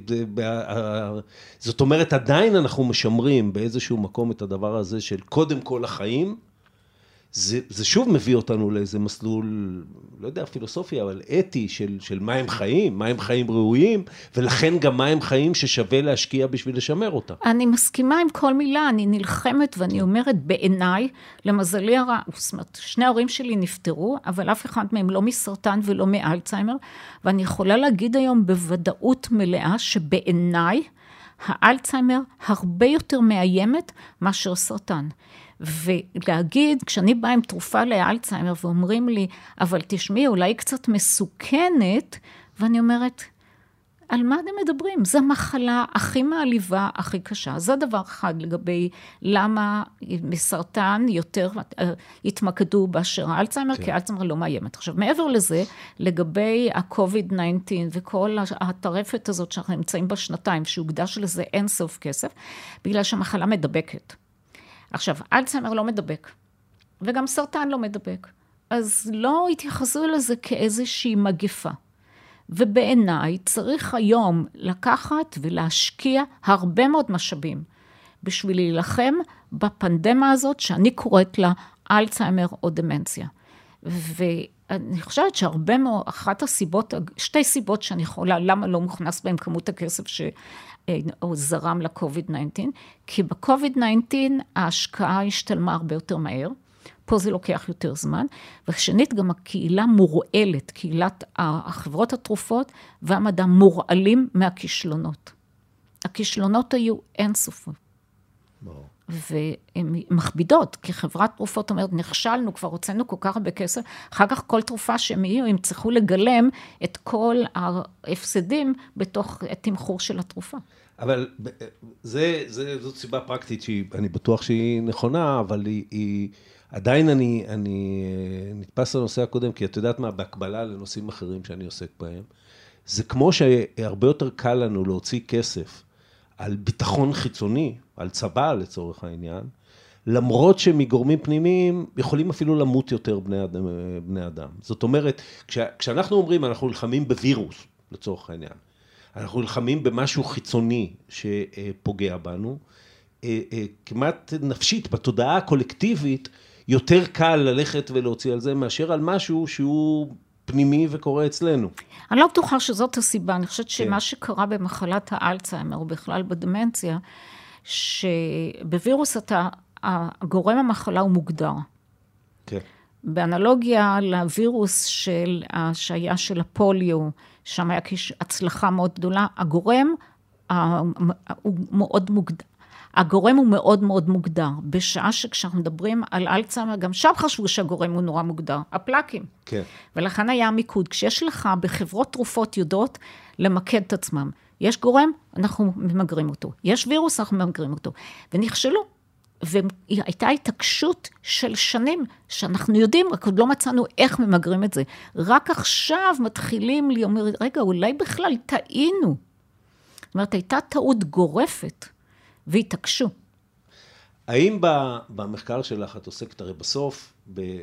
זאת אומרת, עדיין אנחנו משמרים באיזשהו מקום את הדבר הזה של קודם כל החיים, זה שוב מביא אותנו לאיזה מסלול, לא יודע, פילוסופיה, אבל אתי של מה הם חיים, מה הם חיים ראויים, ולכן גם מה הם חיים ששווה להשקיע בשביל לשמר אותם. אני מסכימה עם כל מילה, אני נלחמת ואני אומרת בעיניי, למזלי הרע, זאת אומרת, שני ההורים שלי נפטרו, אבל אף אחד מהם לא מסרטן ולא מאלצהיימר, ואני יכולה להגיד היום בוודאות מלאה שבעיניי, האלצהיימר הרבה יותר מאיימת מאשר סרטן. ולהגיד, כשאני באה עם תרופה לאלצהיימר ואומרים לי, אבל תשמעי, אולי קצת מסוכנת, ואני אומרת, על מה אתם מדברים? זו המחלה הכי מעליבה, הכי קשה. זה דבר אחד לגבי למה מסרטן יותר התמקדו באשר האלצהיימר, כי האלצהיימר לא מאיימת. עכשיו, מעבר לזה, לגבי ה-COVID-19 וכל הטרפת הזאת שאנחנו נמצאים בשנתיים, שהוקדש לזה אין סוף כסף, בגלל שהמחלה מדבקת. עכשיו, אלצהיימר לא מדבק, וגם סרטן לא מדבק. אז לא התייחסו לזה כאיזושהי מגפה. ובעיניי צריך היום לקחת ולהשקיע הרבה מאוד משאבים, בשביל להילחם בפנדמה הזאת, שאני קוראת לה אלצהיימר או דמנציה. ואני חושבת שהרבה מאוד, אחת הסיבות, שתי סיבות שאני יכולה, למה לא מוכנס בהם כמות הכסף או זרם ל-COVID-19, כי ב-COVID-19 ההשקעה השתלמה הרבה יותר מהר, פה זה לוקח יותר זמן, ושנית גם הקהילה מורעלת, קהילת החברות התרופות והמדע מורעלים מהכישלונות. הכישלונות היו אינסופיים. והן מכבידות, כי חברת תרופות אומרת, נכשלנו, כבר הוצאנו כל כך הרבה כסף, אחר כך כל תרופה שהם יהיו, הם צריכו לגלם את כל ההפסדים בתוך תמחור של התרופה. אבל זאת סיבה פרקטית שאני בטוח שהיא נכונה, אבל היא עדיין אני נתפס לנושא הקודם, כי את יודעת מה, בהקבלה לנושאים אחרים שאני עוסק בהם, זה כמו שהרבה יותר קל לנו להוציא כסף על ביטחון חיצוני, על צבא לצורך העניין, למרות שמגורמים פנימיים יכולים אפילו למות יותר בני אדם. זאת אומרת, כשאנחנו אומרים, אנחנו נלחמים בווירוס לצורך העניין, אנחנו נלחמים במשהו חיצוני שפוגע בנו, כמעט נפשית, בתודעה הקולקטיבית, יותר קל ללכת ולהוציא על זה, מאשר על משהו שהוא פנימי וקורה אצלנו. אני לא בטוחה שזאת הסיבה, אני חושבת שמה שקרה במחלת האלצהיימר, או בכלל בדמנציה, שבווירוס הגורם המחלה הוא מוגדר. כן. באנלוגיה לווירוס שהיה של הפוליו, שם היה הצלחה מאוד גדולה, הגורם הוא מאוד מוגדר. הגורם הוא מאוד מאוד מוגדר, בשעה שכשאנחנו מדברים על אלצהיימר, גם שם חשבו שהגורם הוא נורא מוגדר, הפלקים. כן. ולכן היה מיקוד, כשיש לך בחברות תרופות יודעות למקד את עצמם, יש גורם, אנחנו ממגרים אותו, יש וירוס, אנחנו ממגרים אותו, ונכשלו, והייתה התעקשות של שנים, שאנחנו יודעים, רק עוד לא מצאנו איך ממגרים את זה, רק עכשיו מתחילים לי, אומר, רגע, אולי בכלל טעינו, זאת אומרת, הייתה טעות גורפת, והתעקשו. האם במחקר שלך את עוסקת, הרי בסוף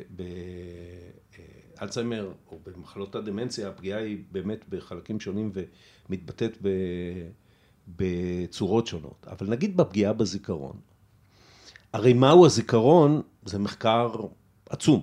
באלצהיימר או במחלות הדמנציה, הפגיעה היא באמת בחלקים שונים ומתבטאת בצורות שונות. אבל נגיד בפגיעה בזיכרון. הרי מהו הזיכרון? זה מחקר עצום.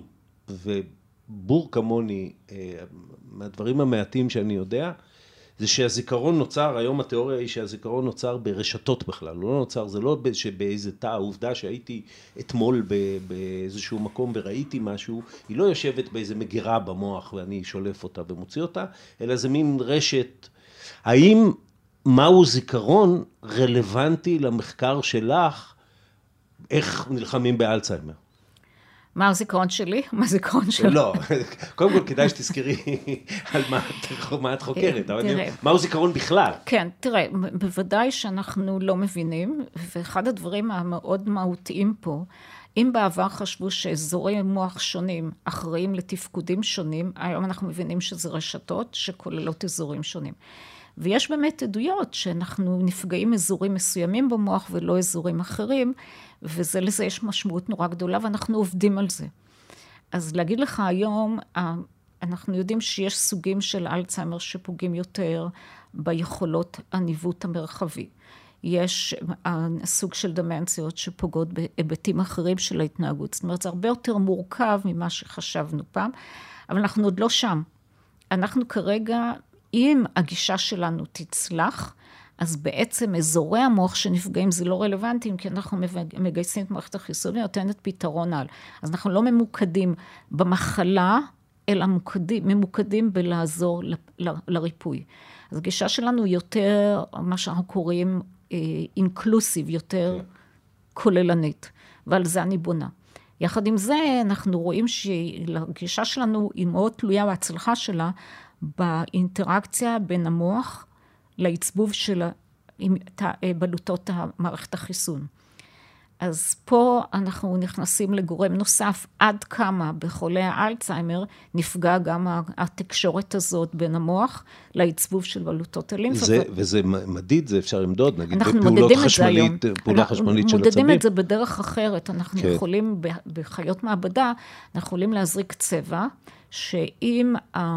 ובור כמוני, מהדברים המעטים שאני יודע, זה שהזיכרון נוצר, היום התיאוריה היא שהזיכרון נוצר ברשתות בכלל, הוא לא נוצר, זה לא שבאיזה תא, העובדה שהייתי אתמול באיזשהו מקום וראיתי משהו, היא לא יושבת באיזה מגירה במוח ואני שולף אותה ומוציא אותה, אלא זה מין רשת. האם מהו זיכרון רלוונטי למחקר שלך, איך נלחמים באלצהיימר? מה הזיכרון שלי? מה הזיכרון שלך? לא, קודם כל כדאי שתזכרי על מה את חוקרת, אבל מהו זיכרון בכלל? כן, תראה, בוודאי שאנחנו לא מבינים, ואחד הדברים המאוד מהותיים פה, אם בעבר חשבו שאזורי מוח שונים אחראים לתפקודים שונים, היום אנחנו מבינים שזה רשתות שכוללות אזורים שונים. ויש באמת עדויות שאנחנו נפגעים אזורים מסוימים במוח ולא אזורים אחרים, לזה יש משמעות נורא גדולה ואנחנו עובדים על זה. אז להגיד לך היום, אנחנו יודעים שיש סוגים של אלצהיימר שפוגעים יותר ביכולות הניווט המרחבי. יש סוג של דמנציות שפוגעות בהיבטים אחרים של ההתנהגות. זאת אומרת, זה הרבה יותר מורכב ממה שחשבנו פעם, אבל אנחנו עוד לא שם. אנחנו כרגע, אם הגישה שלנו תצלח, אז בעצם אזורי המוח שנפגעים זה לא רלוונטיים, כי אנחנו מגייסים את מערכת החיסון ונותנת פתרון על. אז אנחנו לא ממוקדים במחלה, אלא ממוקדים בלעזור לריפוי. אז הגישה שלנו היא יותר, מה שאנחנו קוראים אינקלוסיב, יותר כוללנית, ועל זה אני בונה. יחד עם זה, אנחנו רואים שהגישה שלנו היא מאוד תלויה בהצלחה שלה, באינטראקציה בין המוח לעצבוב של בלוטות מערכת החיסון. אז פה אנחנו נכנסים לגורם נוסף, עד כמה בחולי האלצהיימר נפגע גם התקשורת הזאת בין המוח לעצבוב של בלוטות הלימפה. וזה מדיד, זה אפשר למדוד, נגיד אנחנו בפעולה חשמלית של עצבים. מודדים את זה בדרך אחרת, אנחנו יכולים, בחיות מעבדה, אנחנו יכולים להזריק צבע, שאם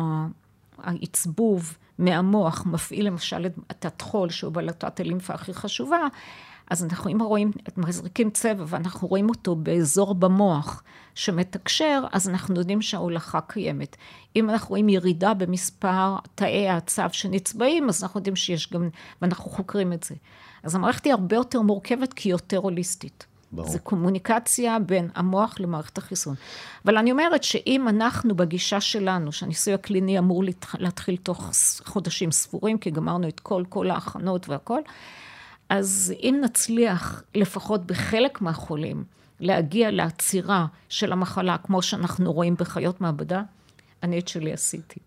העצבוב מהמוח מפעיל למשל את התחול, שהוא בלוטת הלימפה הכי חשובה, אז אנחנו רואים, מזריקים צבע ואנחנו רואים אותו באזור במוח שמתקשר, אז אנחנו יודעים שההולכה קיימת. אם אנחנו רואים ירידה במספר תאי העצב שנצבעים, אז אנחנו יודעים שיש גם, ואנחנו חוקרים את זה. אז המערכת היא הרבה יותר מורכבת כי היא יותר הוליסטית. ברור. זה קומוניקציה בין המוח למערכת החיסון. אבל אני אומרת שאם אנחנו בגישה שלנו, שהניסוי הקליני אמור להתחיל תוך חודשים ספורים, כי גמרנו את כל ההכנות והכל, אז אם נצליח לפחות בחלק מהחולים להגיע לעצירה של המחלה, כמו שאנחנו רואים בחיות מעבדה, אני את שלי עשיתי.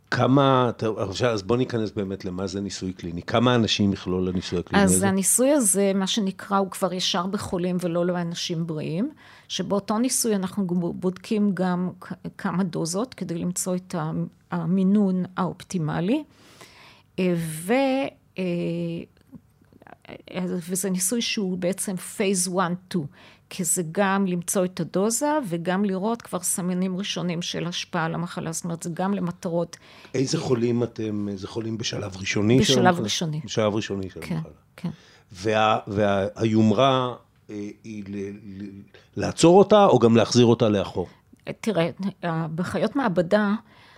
אז בוא ניכנס באמת למה זה ניסוי קליני. כמה אנשים יכלול לניסוי הקליני הזה? אז הניסוי הזה, מה שנקרא, הוא כבר ישר בחולים ולא לאנשים בריאים, שבאותו ניסוי אנחנו בודקים גם כמה דוזות, כדי למצוא את המינון האופטימלי, וזה ניסוי שהוא בעצם phase 1-2, כי זה גם למצוא את הדוזה, וגם לראות כבר סמנים ראשונים של השפעה על המחלה, זאת אומרת, זה גם למטרות. איזה חולים אתם, איזה חולים בשלב ראשוני? בשלב ראשוני. בשלב ראשוני של המחלה. כן. והיומרה היא לעצור אותה, או גם להחזיר אותה לאחור? תראה, בחיות מעבדה,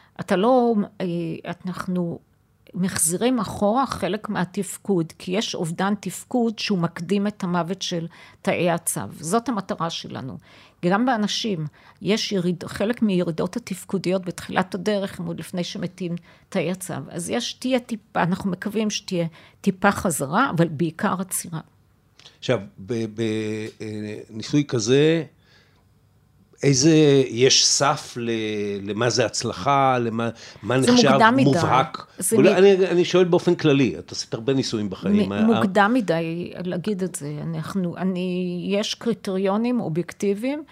אנחנו מחזירים אחורה חלק מהתפקוד, כי יש אובדן תפקוד שהוא מקדים את המוות של תאי הצו. זאת המטרה שלנו. גם באנשים יש חלק מירידות התפקודיות בתחילת הדרך, עוד לפני שמתים תאי הצו. אז תהיה טיפה, אנחנו מקווים שתהיה טיפה חזרה, אבל בעיקר עצירה. עכשיו, בניסוי כזה, יש סף למה זה הצלחה, מה נחשב מובהק? אני שואל באופן כללי, אתה עשית הרבה ניסויים בחיים. מוקדם מדי להגיד את זה. יש קריטריונים אובייקטיביים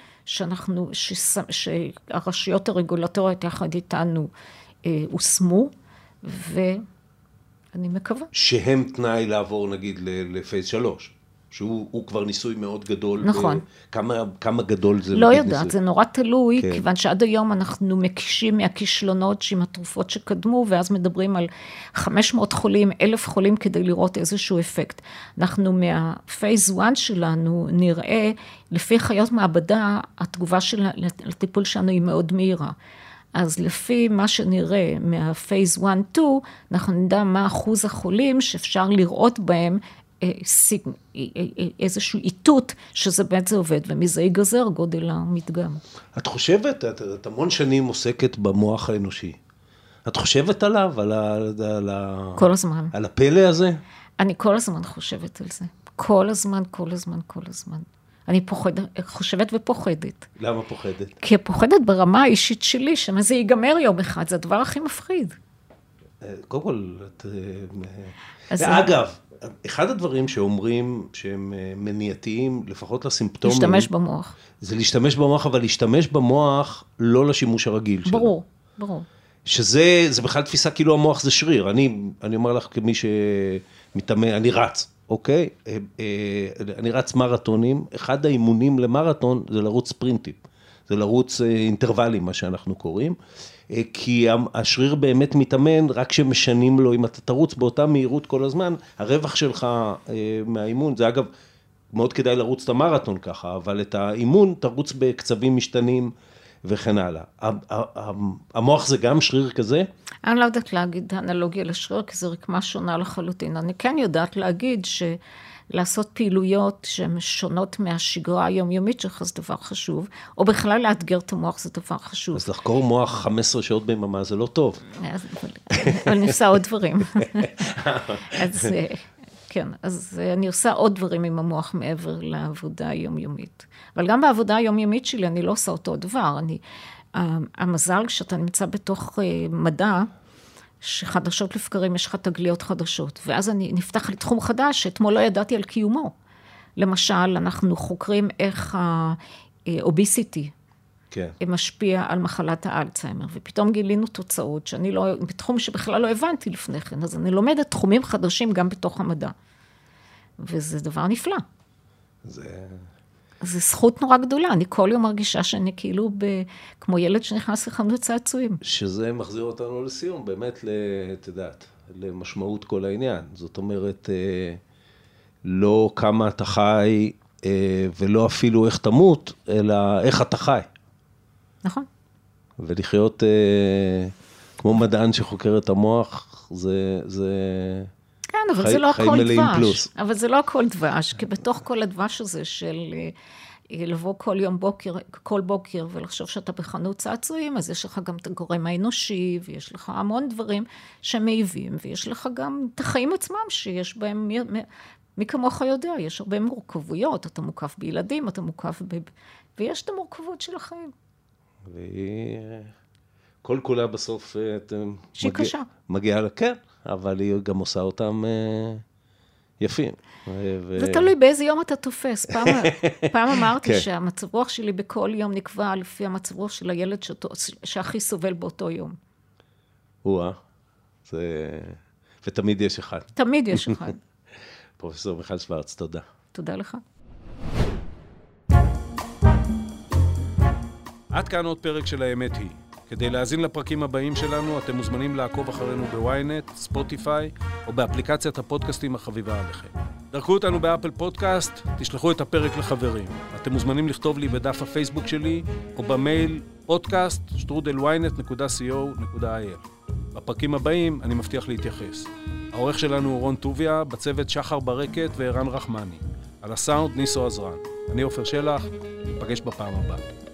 שהרשויות הרגולטוריות יחד איתנו הושמו, ואני מקווה. שהם תנאי לעבור נגיד לפייס 3. שהוא כבר ניסוי מאוד גדול. נכון. כמה גדול זה? לא יודעת, זה נורא תלוי, כן. כיוון שעד היום אנחנו מקישים מהכישלונות עם התרופות שקדמו, ואז מדברים על 500 חולים, 1,000 חולים, כדי לראות איזשהו אפקט. אנחנו מהפייס 1 שלנו נראה, לפי חיות מעבדה, התגובה של הטיפול שלנו היא מאוד מהירה. אז לפי מה שנראה מהפייס 1-2, אנחנו נדע מה אחוז החולים שאפשר לראות בהם איזשהו איתות שזה באמת זה עובד, ומזה ייגזר גודל המדגם. את חושבת, את המון שנים עוסקת במוח האנושי. את חושבת עליו, כל הזמן. על הפלא הזה? אני כל הזמן חושבת על זה. כל הזמן. אני חושבת ופוחדת. למה פוחדת? כי פוחדת ברמה האישית שלי, שמה זה ייגמר יום אחד, זה הדבר הכי מפחיד. קודם כל, אגב, אחד הדברים שאומרים שהם מניעתיים, לפחות לסימפטומים, להשתמש במוח. זה להשתמש במוח, אבל להשתמש במוח לא לשימוש הרגיל שלו. ברור. שזה בכלל תפיסה כאילו המוח זה שריר. אני אומר לך כמי שמתאמן, אני רץ, אוקיי? אני רץ מרתונים, אחד האימונים למרתון זה לרוץ ספרינטים, זה לרוץ אינטרוולים, מה שאנחנו קוראים, כי השריר באמת מתאמן, רק שמשנים לו, אם אתה תרוץ באותה מהירות כל הזמן, הרווח שלך מהאימון, זה אגב, מאוד כדאי לרוץ את המרתון ככה, אבל את האימון תרוץ בקצבים משתנים וכן הלאה. המוח זה גם שריר כזה? אני לא יודעת להגיד אנלוגיה לשריר, כי זה רקמה שונה לחלוטין. אני כן יודעת להגיד לעשות פעילויות שהן שונות מהשגרה היומיומית שלך זה דבר חשוב, או בכלל לאתגר את המוח זה דבר חשוב. אז לחקור מוח 15 שעות ביממה זה לא טוב. אבל אני עושה עוד דברים. כן, אז אני עושה עוד דברים עם המוח מעבר לעבודה היומיומית. אבל גם בעבודה היומיומית שלי אני לא עושה אותו דבר. המזל כשאתה נמצא בתוך מדע, שחדשות לבקרים יש לך תגליות חדשות, ואז אני נפתח לתחום חדש שאתמול לא ידעתי על קיומו. למשל, אנחנו חוקרים איך האוביסיטי משפיע על מחלת האלצהיימר, ופתאום גילינו תוצאות שאני לא, בתחום שבכלל לא הבנתי לפני כן, אז אני לומדת תחומים חדשים גם בתוך המדע. וזה דבר נפלא. זה זכות נורא גדולה, אני כל יום מרגישה שאני כאילו כמו ילד שנכנס לחנות צעצועים. שזה מחזיר אותנו לסיום, באמת, את יודעת, למשמעות כל העניין. זאת אומרת, לא כמה אתה חי, ולא אפילו איך תמות, אלא איך אתה חי. נכון. ולחיות כמו מדען שחוקר את המוח, זה כן, אבל זה לא הכל דבש. אבל זה לא הכל דבש, כי בתוך כל הדבש הזה של לבוא כל בוקר ולחשוב שאתה בחנות צעצועים, אז יש לך גם את הגורם האנושי, ויש לך המון דברים שמעיבים, ויש לך גם את החיים עצמם שיש בהם, מי כמוך יודע, יש הרבה מורכבויות, אתה מוקף בילדים, אתה מוקף ויש את המורכבות של החיים. כל כולה בסוף שהיא קשה. מגיעה לכן, אבל היא גם עושה אותם יפים. זה תלוי באיזה יום אתה תופס. פעם אמרתי שהמצב רוח שלי בכל יום נקבע לפי המצב רוח של הילד שהכי סובל באותו יום. ותמיד יש אחד. תמיד יש אחד. פרופסור מיכל שוורץ, תודה. תודה לך. עד כאן עוד פרק של האמת היא. כדי להאזין לפרקים הבאים שלנו, אתם מוזמנים לעקוב אחרינו בוויינט, ספוטיפיי, או באפליקציית הפודקאסטים החביבה עליכם. דרכו אותנו באפל פודקאסט, תשלחו את הפרק לחברים. אתם מוזמנים לכתוב לי בדף הפייסבוק שלי, או במייל podcast@ynet.co.il. בפרקים הבאים אני מבטיח להתייחס. העורך שלנו הוא רון טוביה, בצוות שחר ברקת וערן רחמני. על הסאונד ניסו עזרן. אני עופר שלח, ניפגש בפעם הבאה.